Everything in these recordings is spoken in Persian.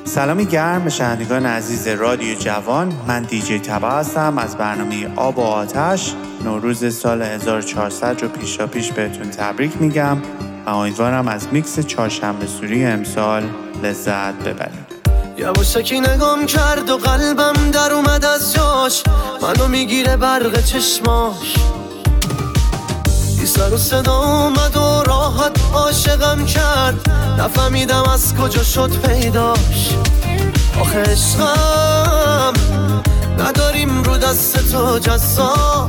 سلامی گرم به شنوندگان عزیز رادیو جوان. من دیجی تبا هستم از برنامه آب و آتش. نوروز سال 1400 رو پیشاپیش بهتون تبریک میگم و امیدوارم از میکس چهارشنبه سوری امسال لذت ببرید. یواشکی نگام کرد و قلبم در اومد از جاش، منو میگیره برق چشماش. بی سر و صدا اومد و راحت عاشقم کرد، نفهمیدم از کجا شد پیداش. آخه عشقم نداریم رو دست تو جزا،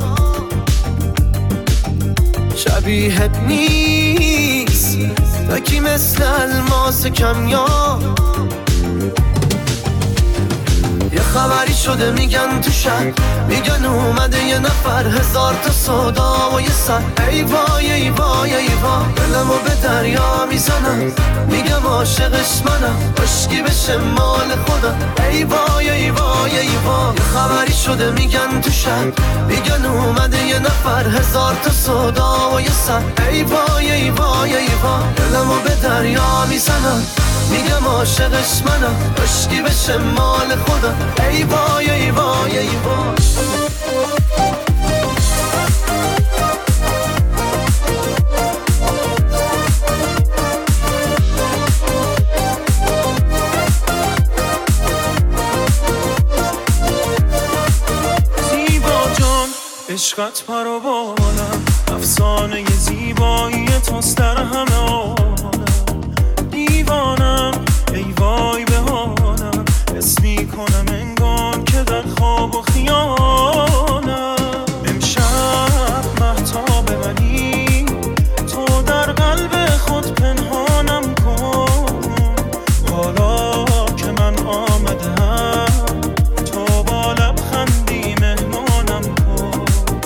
شبیهت نیست نکی مثل الماس کمیاب. یه خبری شده میگن تو شهر، میگن اومده یه نفر، هزار تا صدا و یه سر. ای وای ای وای ای وای، دلمو به دریا میزنم، میگم عاشقش منم، عشقی بشه مال خودم. ای وای ای وای ای وای، یه خبری شده میگن تو شهر، میگن اومده یه نفر، هزار تا صدا و یه سر. ای وای ای وای ای وای، دلمو به دریا میزنم، میگم عاشقش منم، عشقی بشه مال خودم. ای وای ای وای ای وای. زیبا جان عشقت پرو بالم، افسانه زیبایی توست در همه عالم. دیوانم ای وای به حالم، حس میکنم انگار که در خواب و خیالم. امشب مهتاب منی، تو در قلب خود پنهانم کن. حالا که من آمدم، تو با لبخندی مهمانم کن.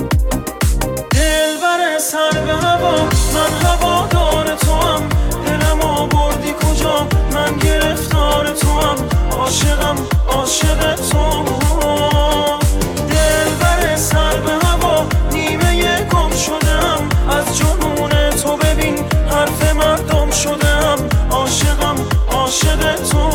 دلبر سر به هوا، من هوادار توام، دلمو بردی کجا، من گرفتار توام. عاشقم عاشق تو، دلبر سر به هوا، نیمه گم شدم از جنون تو. ببین حرف مردم شدم، عاشقم عاشق تو.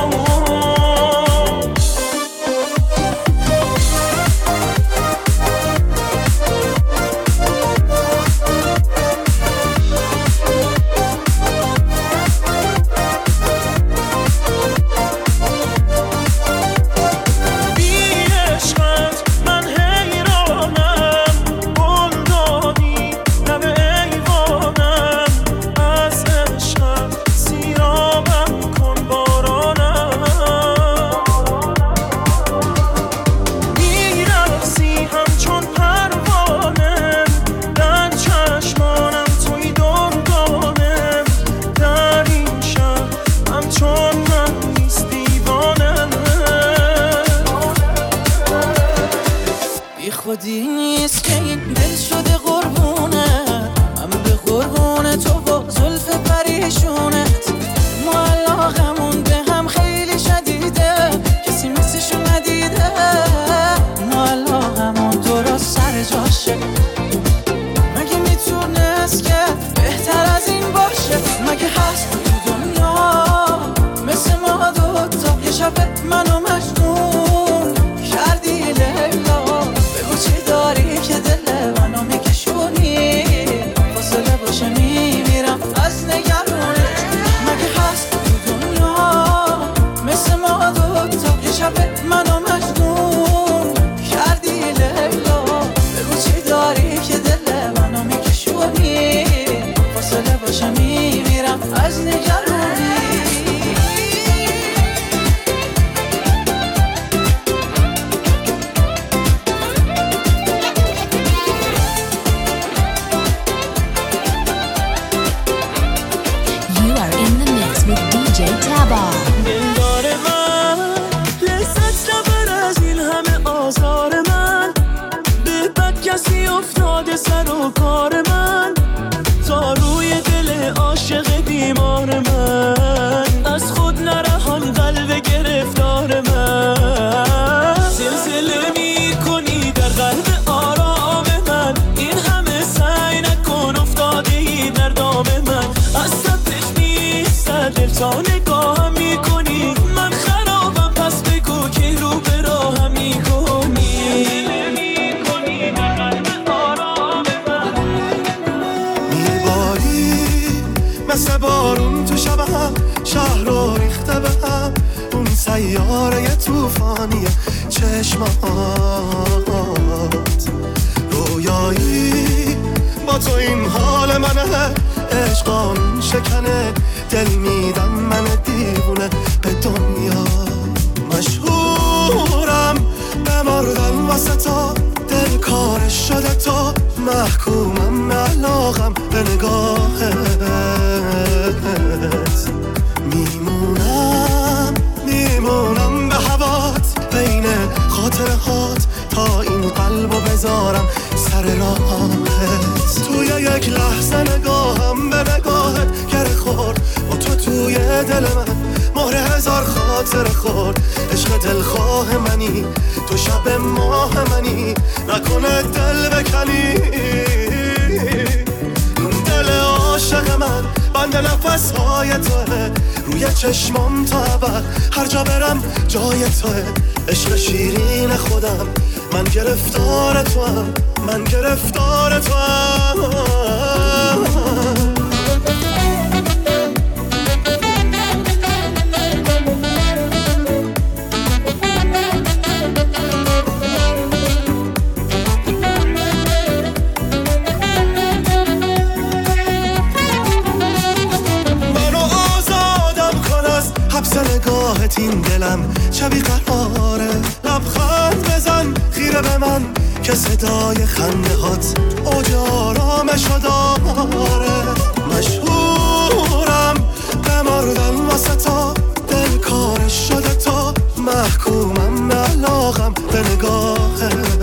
خودی نیست که این دل شده قربونت، من به قربون تو با زلف پریشونت. ما علاقمون به هم خیلی شدیده، کسی مثلشو ندیده. ما علاقمون درست سر جاشه، مگه میتونست که بهتر از این باشه؟ مگه هست تو دنیا مثل ما دوتا؟ یه شب منو مجنون کردی لیلا، چی داری که دل منو میکشونی؟ فاصله باشه میمیرم از نگرونه. مگه هست تو دنیا مثل ما دوتا؟ یه شب منو مجنون کردی لیلا، بگو چی داری که دل منو میکشونی؟ فاصله باشه میمیرم از نگرونی. ریخته به هم اون سیاره توفانی چشمات. رویایی با تو این حال منه، عشقان شکنه دل میدم من دیوونه به دنیا. مشهورم بمردن واسه تو، دل کارش شده تو، محکومم علاقم به نگاهت. میمونم به هوات، بین خاطرهات تا این قلبو بذارم سر راهت. توی یک لحظه نگاهم به نگاهت گره خورد، با تو توی دل من مهر هزار خاطر خورد. عشق دلخواه منی، تو شب ماه منی، نکنه دل بکنی. دل عاشق من بند نفس‌های توه، روی چشمام تا ابد هر جا برم جای توه. عشق شیرین خودم، من گرفتار توام، من گرفتار توام. نگاهت این دلم چبی قراره، لبخند بزن خیره به من که صدای خنده هات اوج آرامشو داره. مشهورم بمردن واسه تو، دل کارش شده تو، محکومم علاقم به نگاهت.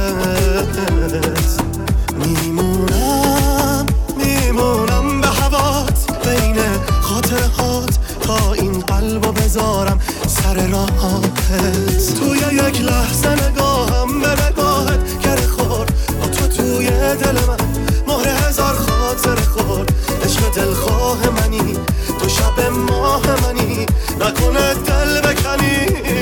میمونم به هوات، بین خاطرهات تا این قلبو بذارم سر راهت. توی یک لحظه نگاهم به نگاهت گره خورد، با تو توی دل من مهر هزار خاطر خورد. عشق دلخواه منی، تو شب ماه منی، نکنه دل بکنی.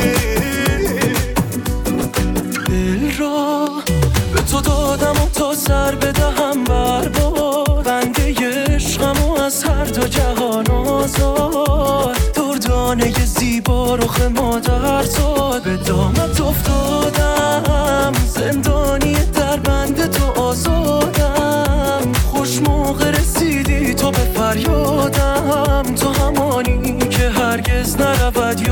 دل را به تو دادم و تا سر بدهم بر باد، بنده عشقم و از هر دو جهان آزاد. دردانه زیبا رخ مادر زاد، به دامت افتادم، زندانی در بند تو آزادم. خوش موقع رسیدی تو به فریادم، تو همانی که هرگز نرود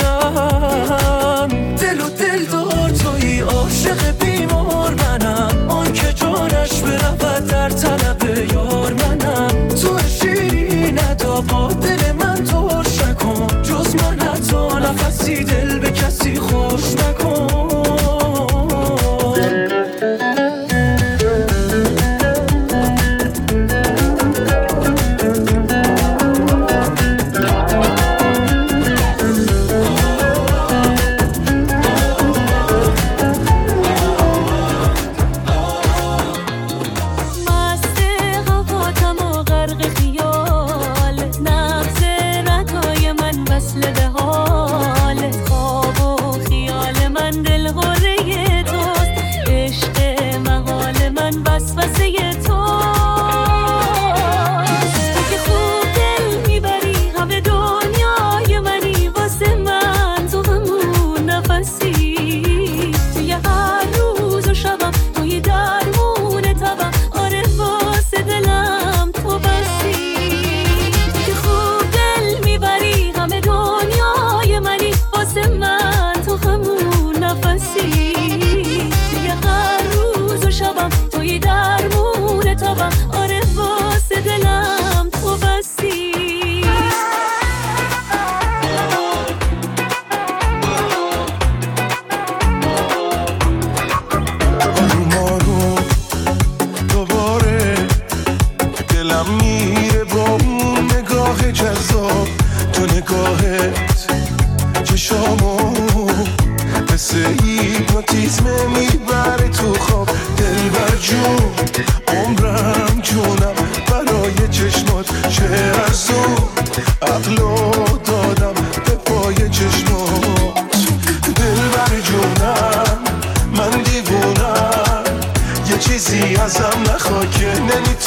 یادم. دل و دل دار توی عاشق بیمار منم، آن که جانش برود در طلب یار منم. تو شیری ندا با دل من ترش نکن، جز من حتی نفسی دل به کسی خوش نکن.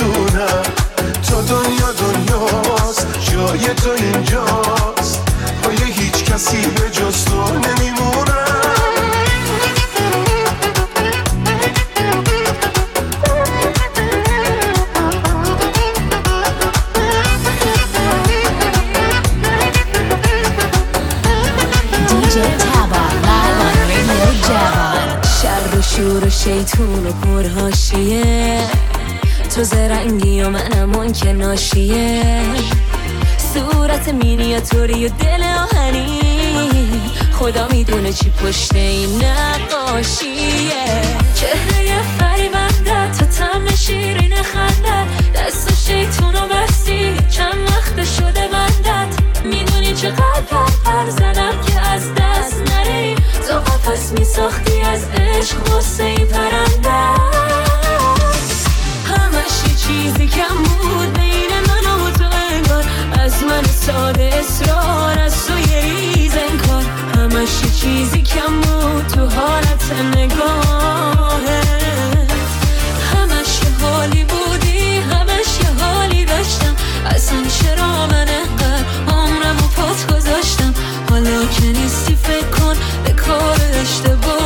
جای تو اینجاست، DJ Taba live on Radio Javan. شر و شور و شیطون و پرهاشیه، تو زرنگی و منم اون که ناشیه، صورت مینیاتوری و دل آهنی، خدا میدونه چی پشت این نقاشیه. چهره فریبنده تا طعم شیرین خنده، دست و شیطون و بستی چند وقت شده بندت، میدونی چقدر پر زدم که از دست نری، تو قفس میساختی از عشق واسه این پرنده. همش چیزی کم بود بین من و تو انگار، از من ساده اصرار از تو یه ریز انکار، همش چیزی کم بود تو حالت نگاهه، همش یه حالی بودی همش یه حالی داشتم، اصلا چرا من انقدر عمرم و پات گذاشتم، حالا که نیستی فکر کن به کار اشتباهت.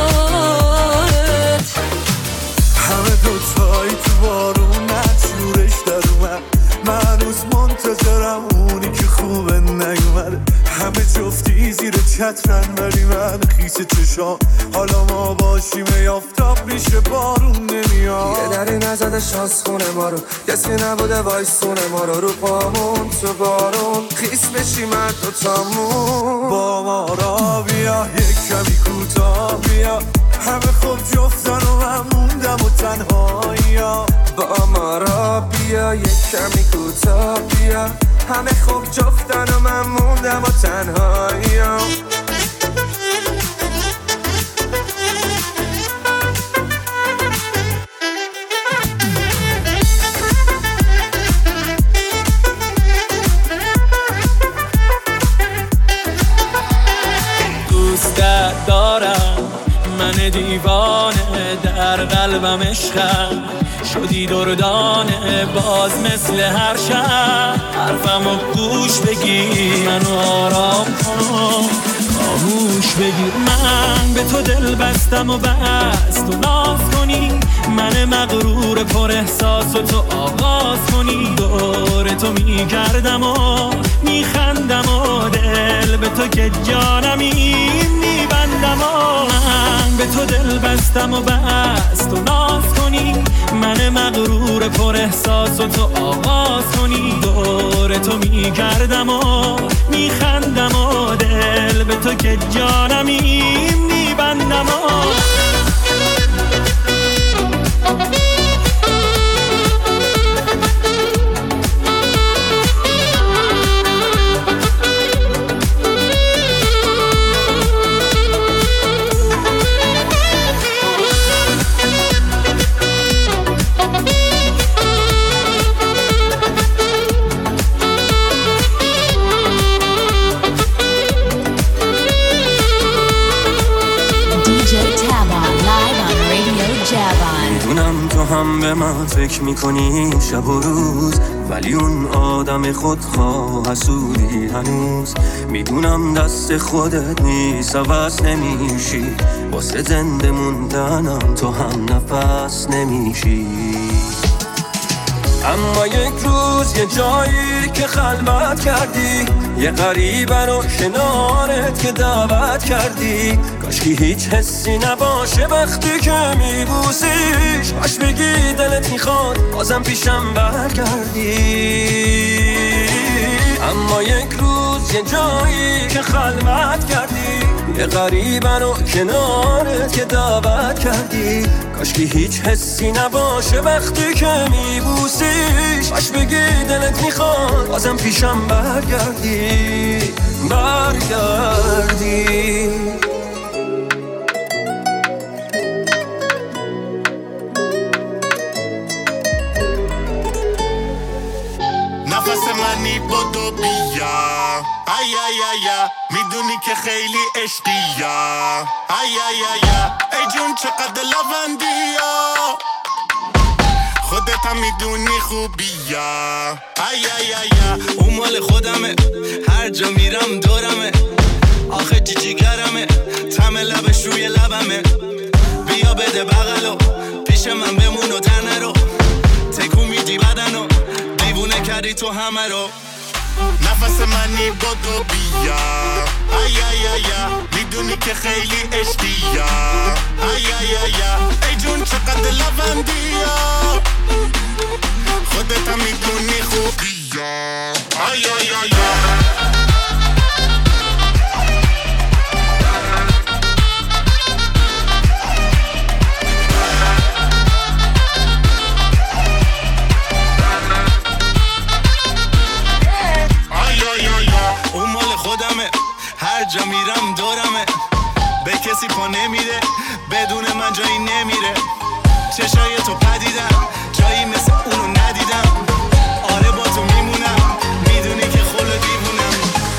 همه دوتایی تو بارون نشورش در اومد، من هنوز منتظرم اونی که خوبه نیومده، همه جفتی زیر چترن ولی من خیس چشام، حالا ما باشیم یافتاب میشه بارون نمیاد، یه دری نزده شانس خونه ما رو، کسی نبوده وایسونه ما رو پامون تو بارون خیس بشیم از دوتامون. با ما را بیا یک کمی کوتاه بیا، همه خوب جفتن و من موندم و تنهایی ها. با ما را بیا یک کمی کوتاه بیا، همه خوب جفتن و من موندم و تنهایی ها. دوستت دارم من دیوانه، در قلبم عشقم شدی دردانه، باز مثل هر شب حرفمو گوش بگیر، منو آرام کن خاموش بگیر، من به تو دل بستم و بس تو ناز کنی، من مغرور پر احساس و تو آغاز کنی، دور تو میگردم و میخندم و دل به تو که جانمی میبندم و من به تو دل بستم و بس تو ناز کنی، من مغرور پر احساس و تو آغاز کنی، دور تو میگردم و میخندم و دل به تو که جانمی میبندم و هم به من فکر میکنی شب و روز، ولی اون آدم خودخواه حسودی هنوز، میدونم دست خودت نیست عوض نمیشی، واسه زنده موندنم تو هم نفس نمیشی. اما یک روز یه جایی که خلوت کردی، یه غریبه رو کنارت که دعوت کردی، کاشکی هیچ حسی نباشه وقتی که میبوسیش، باش بگی دلت میخواد بازم پیشم برگردی. اما یک روز یه جایی که خلوت کردی، یه غریبه رو کنارت که دعوت کردی، کاشکی هیچ حسی نباشه وقتی که میبوسیش، باش بگی دلت میخواد بازم پیشم برگردی. نفس منی بدو بیا، ای ای ای میدونی که خیلی عشقی، ای ای ای ای جون چقدر لوندیا، خودت هم میدونی خوبیا، ای ای ای اون مال خودمه، هر جا میرم دورمه، آخه جیگرمه، طعم لبش روی لبمه، بیا بده بغلو پیش من بمون و تنه رو تکون میدی بدنو، دیوونه کردی تو همه رو. نفس منی بدو بیا، ای ای ای میدونی میدونی که خیلی عشقیه ای ای ای ای جون چقدر لبندیه خودت هم میدونی خوبیه ای ای ای اون مال خودمه هر جا میرم دورمه به کسی پا نمیده بدون من جایی نمیره چشای تو پدیدم جایی مثل اونو ندیدم آره با تو میمونم میدونی که خلو دیوونم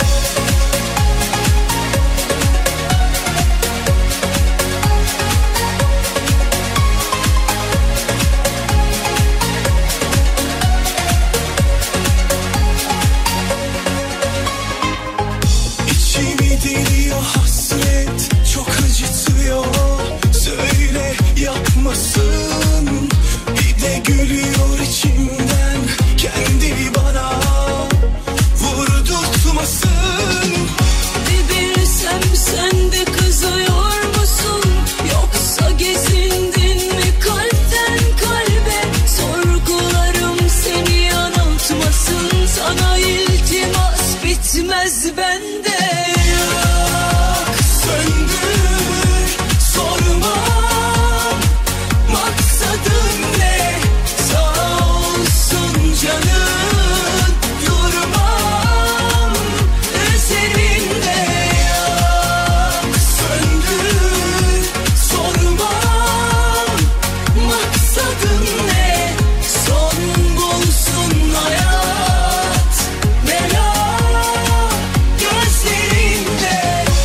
Yapmasın bir de gülüyor içimden kendini bana vurdurtmasın Bir bilsem sen de kızıyor musun yoksa gezindin mi kalpten kalbe sorgularım seni yanıltmasın sana iltimas bitmez bende yak söndür sorma canın yormam üzerinde yak söndür sormam maksadın ne son bulsun hayat bela gözlerinde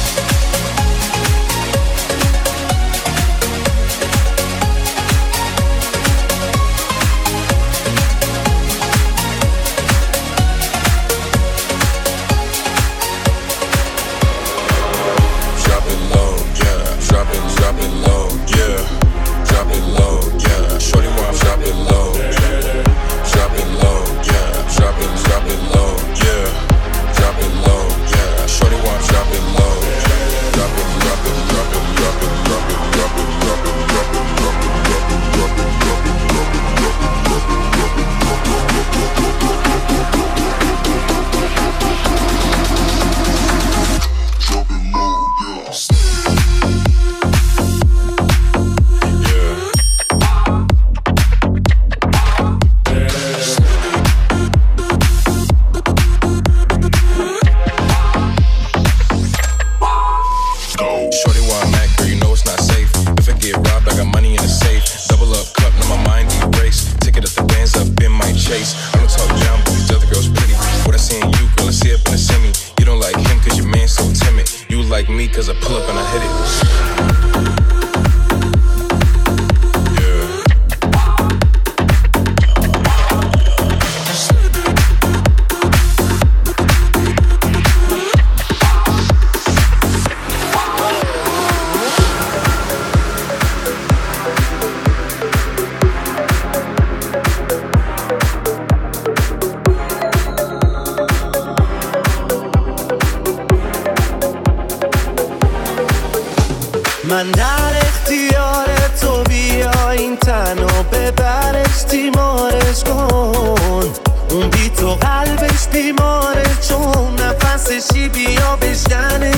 من در اختیار تو بیا این تنو ببرش تیمارش کن اون بی تو قلبش بیماره چون نفسشی بیا بشکنش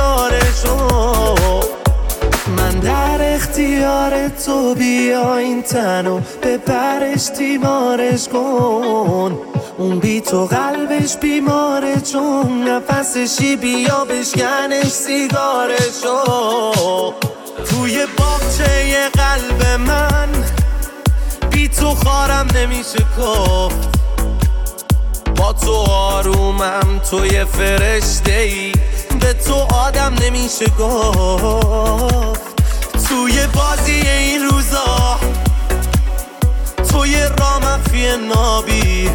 سیگارشو من در اختیار تو بیا این تنو ببرش تیمارش کن اون بی تو قلبش بیماره چون نفسشی بیا بشکنش سیگارشو توی باغچه قلب من بی تو خارم نمیشه گفت با تو آرومم توی فرشته‌ای به تو آدم نمیشه گفت توی بازی این روزا توی رامفی نابی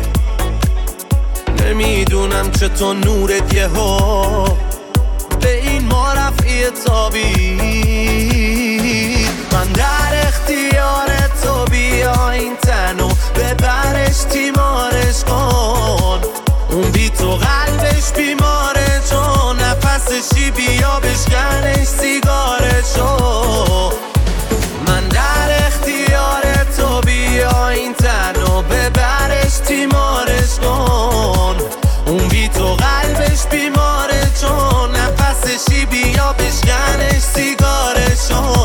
نمیدونم چطور نورت یهو به این ما رفعی تابی من در اختیار تو بیا این تنو ببرش تیمارش کن اون بی تو قلبش بیماره چون نفسشی بیا بشکنه بشکنش سیگارشو. من در اختیار تو، بیا این تنو ببرش تیمارش کن. اون بی تو قلبش بیماره چون نفسشی، بیا بشکنش سیگارشو.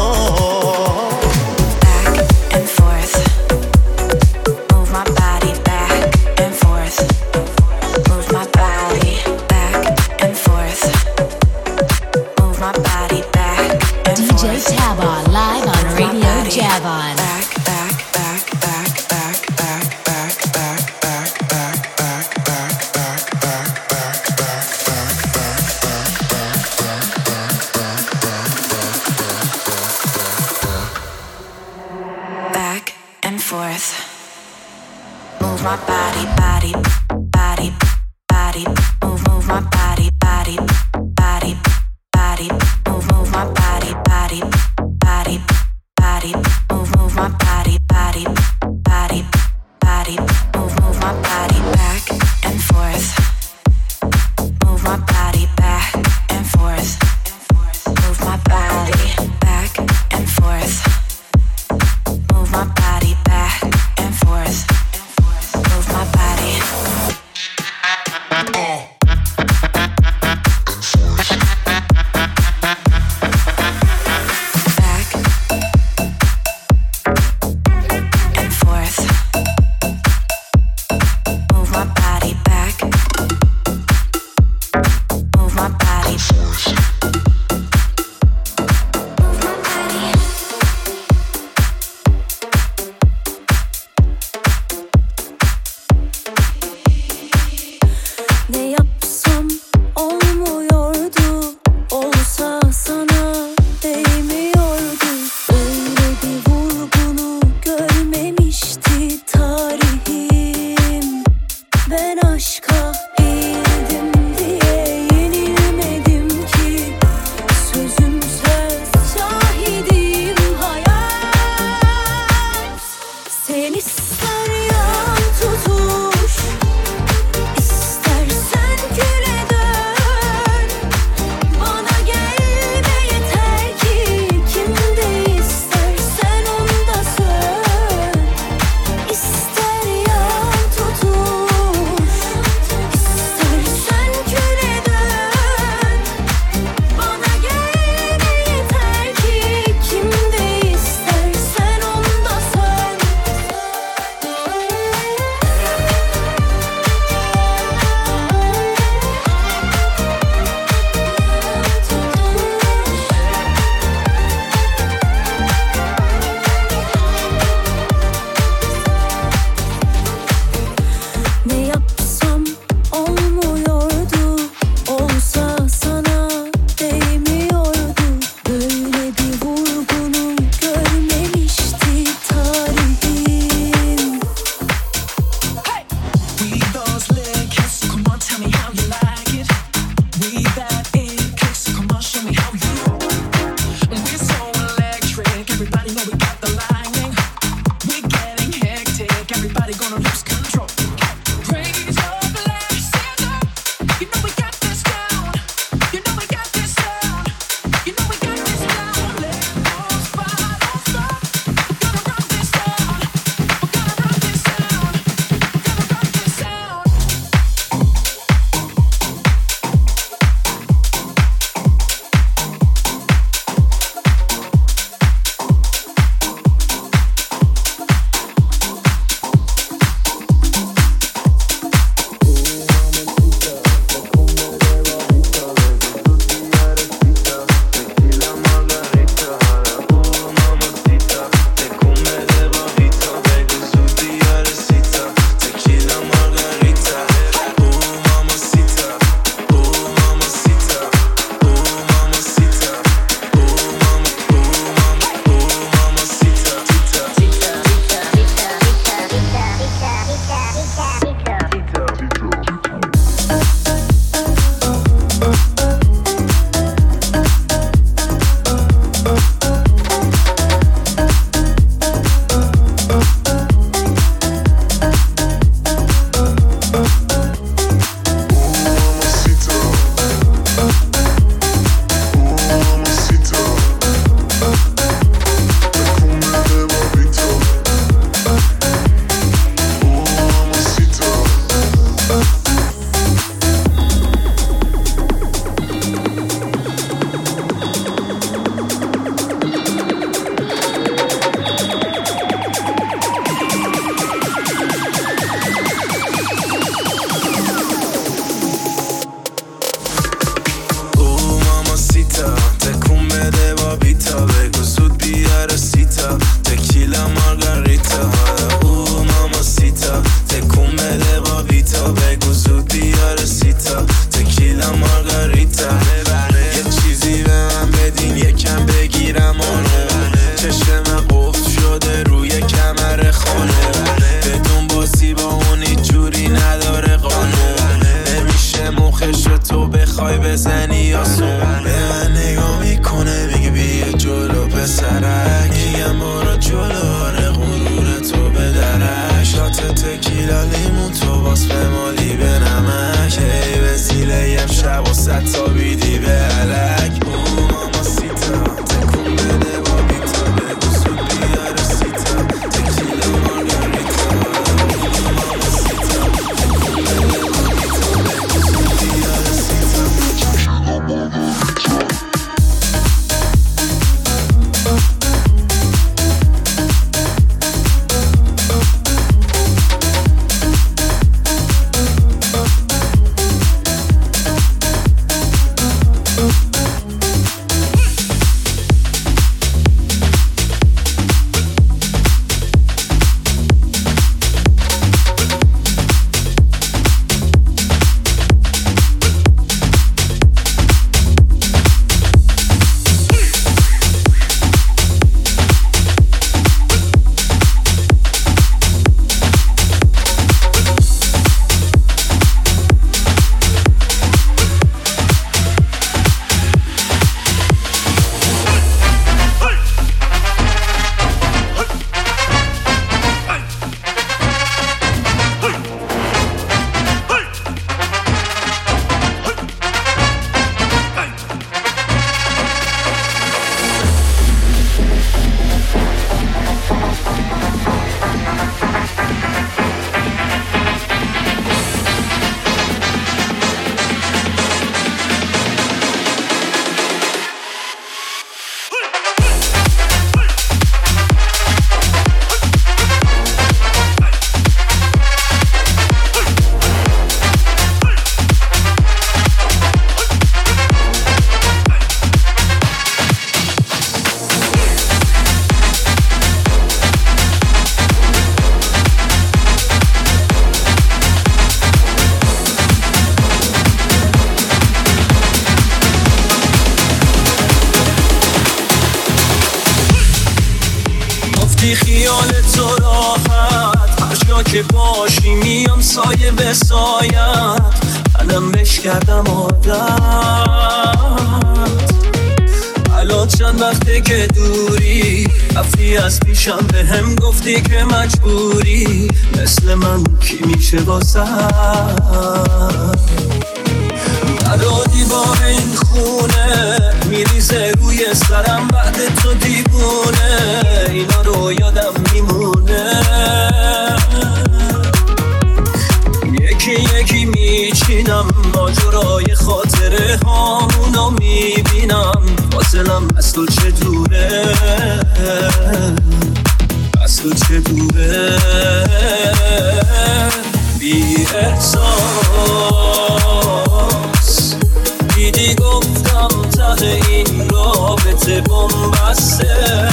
رفتی خیال تو راحت، هر جا که باشی میام سایه به سایت، منم بش کردم عادت. الان چند وقته که دوری، رفتی از پیشم به هم گفتی که مجبوری، مثل من کی میشه واسه ندادی با این خونه، میریزه روی سرم بعد تو دیوونه، اینا رو یادم میمونه. یکی یکی میچینم ماجرای خاطره هامونو میبینم، فاصلم از تو چه دوره، از تو چه دوره. بی احساس دیدی گفتم ته این رابطه بنبسته،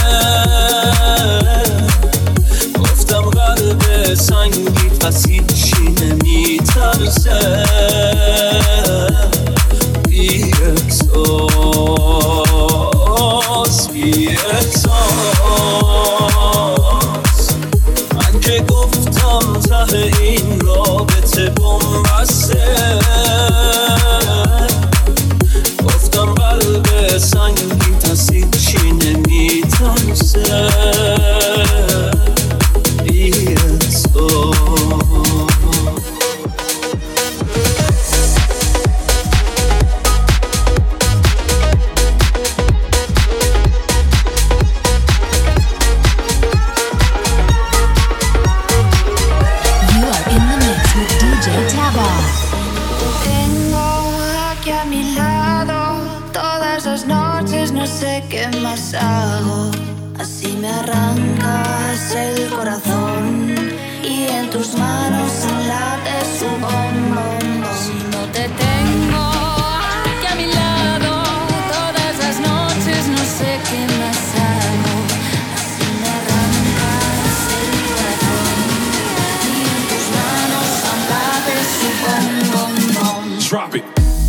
گفتم قلب سنگی پس هیچی نمیترسه. بی احساس بی احساس، من که گفتم ته این رابطه بنبسته، گفتم قلب سنگی پس هیچی نمیترسه. بی احساس así me arrancas el corazón y en tus manos late su bombón. Si no te tengo aquí a mi lado, todas las noches no sé qué más hago. Así me arrancas el corazón y en tus manos late su bombón. Drop it.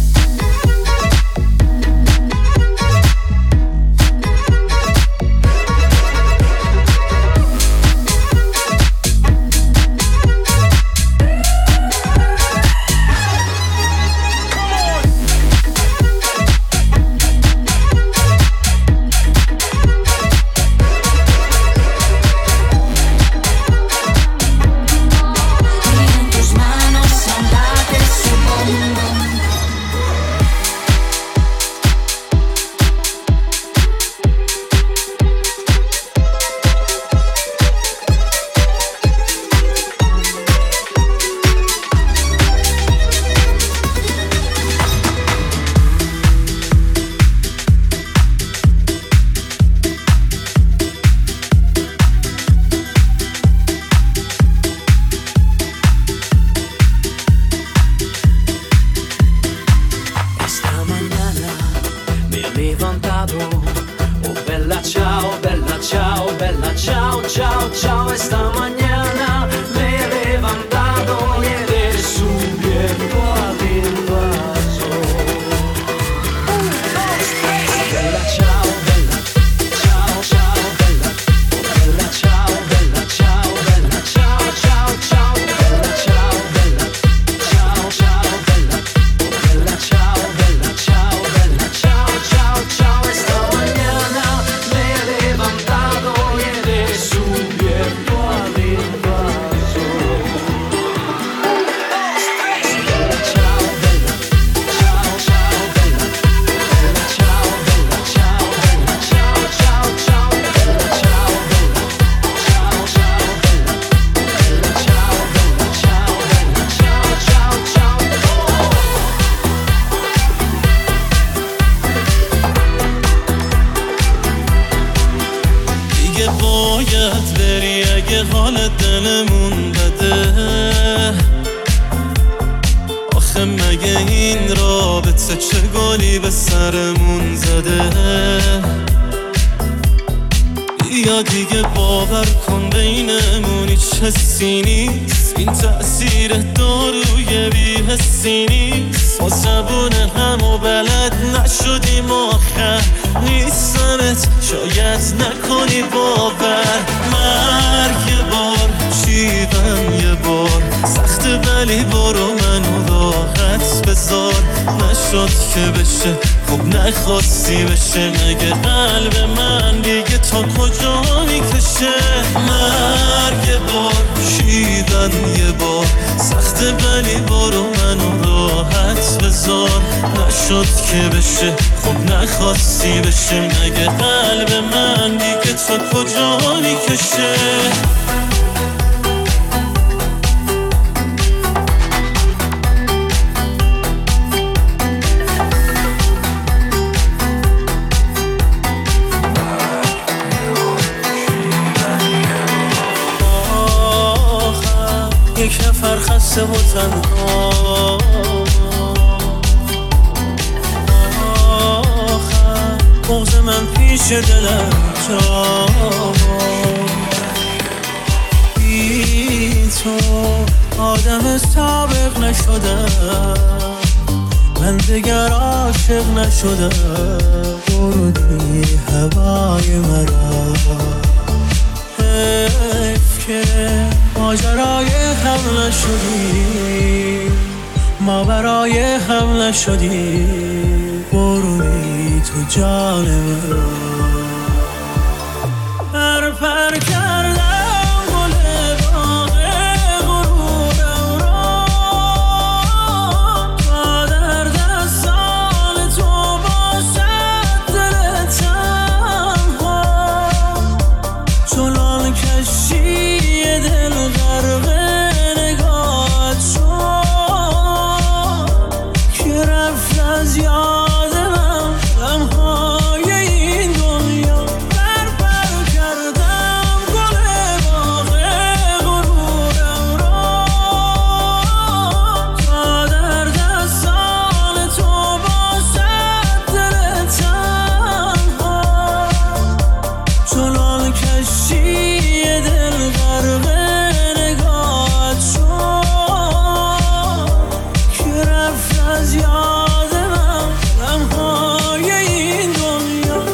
یا دیگه باور کن بینمون هیچ حسی نیست، این تأثیر داروی بی‌حسی نیست. ما زبون همو بلد نشدیم آخر نیستمت، شاید نکنی باور. من ولی برو منو راحت بذار. نشد که بشه خب نخواستی بشه، مگه قلب من دیگه تا کجا میکشه؟ مرگ بار شیدن یه بار سخته ولی برو منو راحت بذار. نشد که بشه خب نخواستی بشه، مگه قلب من دیگه تا کجا میکشه؟ یک نفر خسته و تنها، آخر بغض من پیش دلم جا. بی تو آدم سابق نشدم، من دیگر عاشق نشدم. بردی هوای مرا، حیف که ماجرای هم نشدی، ما برای هم نشدی. برونی تو جان من پر کردم گل باغ غرورم را، تا در دستان تو باشد دل تنها. چنان کشی دل غرق نگاهت شد که رفت از یاد من لمحه‌های این دنیا. پر کردم گل باغ غرورم را، تا در دستان تو باشد دل تنها. چنان کشی دل غرق نگاهت شد که رفت از یاد من لمحه‌های این دنیا.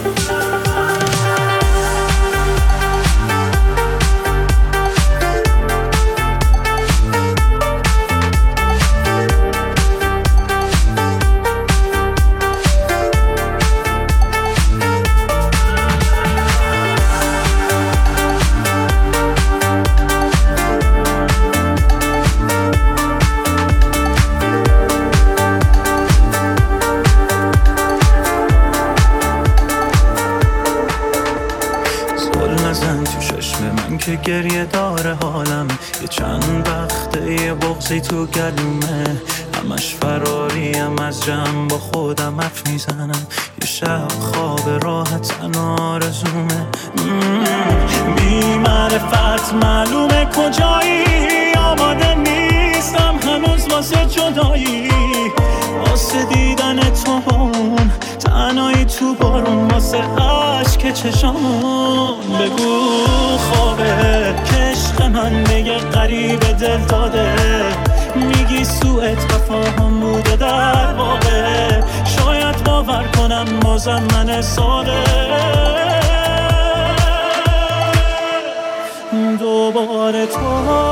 زل نزن تو چشم من که گریه داره حالم، یه چند وقته یه بغضی تو گلومه. همش فراریم از جمع با خودم حرف میزنم، یه شب خواب راحت آرزومه. بی معرفت معلومه کجایی، آماده نیستم هنوز واسه جدایی، واسه دیدن تو اون تنهایی تو بارون، واسه عشق چشامون. بگو خوابه که عشق من دیگه غریب دل داده، میگی سوء تفاهم بوده در واقع. شاید باور کنم بازم من ساده، دوباره تو